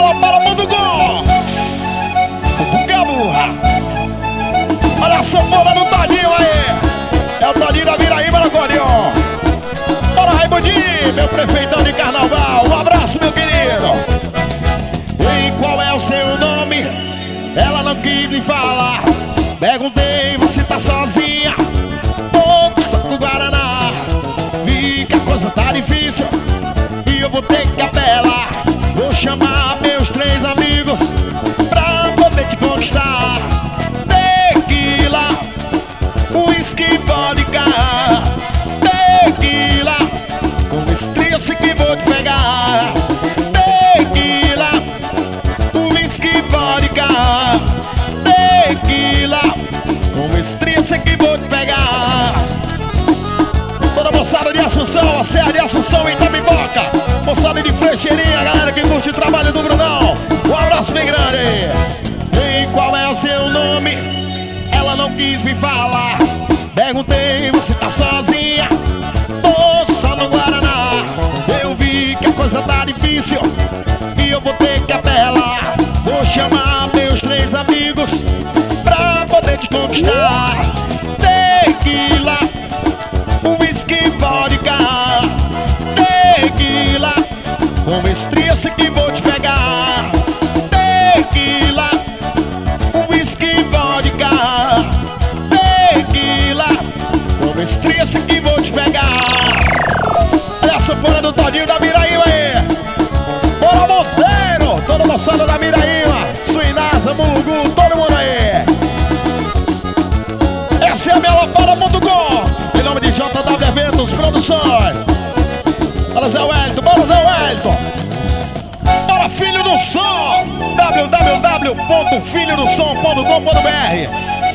Alaparra.com. Gaburra. Olha a sanfona do Tadinho aí. É o Tadinho da Miraíba no acordeon. Bora, Raimundinho, meu prefeitão de carnaval. Um abraço, meu querido. E qual é o seu nome? Ela não quis me falar. Perguntei, você tá sozinha? Só do Guaraná. Vi que a coisa tá difícil e eu vou ter que apelar. Vou chamar meus 3 amigos pra poder te conquistar. Tequila, whisky, vodka. Tequila, com estria eu sei que vou te pegar. Tequila, whisky, vodka. Tequila, com estria eu sei que vou te pegar. Toda moçada de Assunção, a Serra de Assunção e Itabiboca. Moçada de Frecheirinha, galera que curte o trabalho do Brunão. Um abraço bem grande. E qual é o seu nome? Ela não quis me falar. Perguntei, você tá sozinha? Tô só no Guaraná. Eu vi que a coisa tá difícil e eu vou ter que apelar. Vou chamar meus 3 amigos pra poder te conquistar. Tequila, whisky, vodka. Tequila, com estria eu sei que vou te pegar. Tequila, whisky, vodka. Tequila, com estria eu sei que vou te pegar. Olha a sanfona do Todinho da Miraíba aí. Bora, Monteiro, toda moçada da Miraíba, Suinasa, Mulugu, todo mundo aí. Essa é a minha Alaparra.com. Em nome de JW Eventos Produções. Bora, Zé Wellington, bora, Zé Wellington. Bora, Filho do Som. www.filhodosom.com.br.